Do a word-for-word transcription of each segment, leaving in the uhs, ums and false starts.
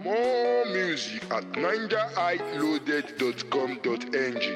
More music at ninja i loaded dot com dot n g.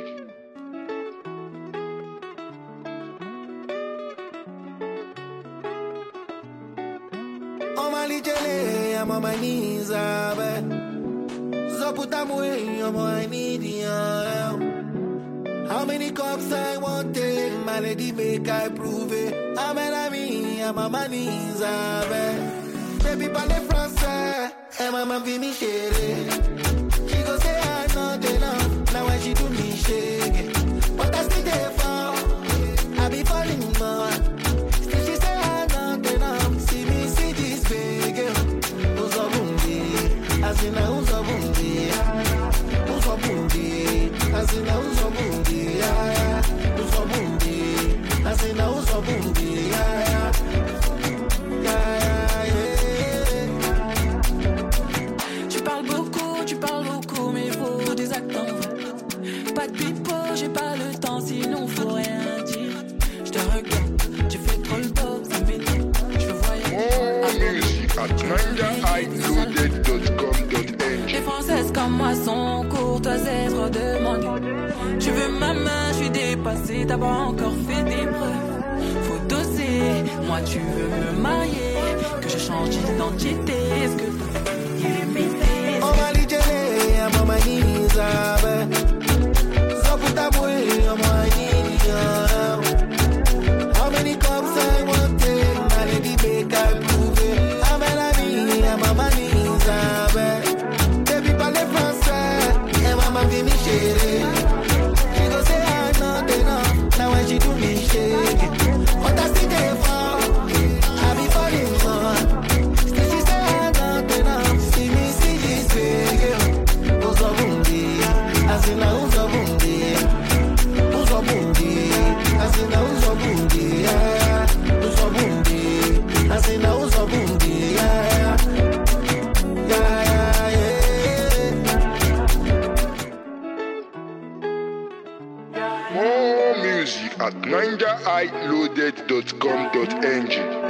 On m'a dit I'm on my knees, abe. So put them away, I'm on my knees. How many cups I want take, my lady make I prove it. I'm an me, I'm on my knees, abe. Baby, parle français, and mama be me chérie. She go say I'm not enough, now when she do me shake it. But I still there for, I be falling more. Still she say I'm not enough, see me see this big girl. Who's a bundi, I see now who's a bundi. Who's a bundi, I see now who's a bundi. Who's a bundi, I see now who's a bundi. Pas de pipeau, j'ai pas le temps, sinon faut rien dire. Je te regarde, tu fais trop le dos, ça m'étonne. Je veux voyager. More music at ninja i loaded dot com dot n g. Les françaises comme moi sont courtoises et trop demandues. Tu veux ma main, je suis dépassée, t'as pas encore fait des preuves. Faut doser, moi tu veux me marier, que je change d'identité. Est-ce que t'as illimité? On m'a dit I'm on my knees, abe. So put them away, I'm on my knees. How many cups I want take, my lady make I prove it. I'm an me, I'm on my knees, abe. Baby, parle français, and mama be me chérie. She go say I'm not enough, now when she do me shake it. But I still there for, I be falling more. Still she say I'm not enough, see me see this big girl. Who's a bundi, I see now who's a bundi. Who's a bundi, I see now who's a bundi. Who's a bundi, I see now who's a bundi. Yeah, yeah, yeah. More music at ninja i loaded dot com dot n g.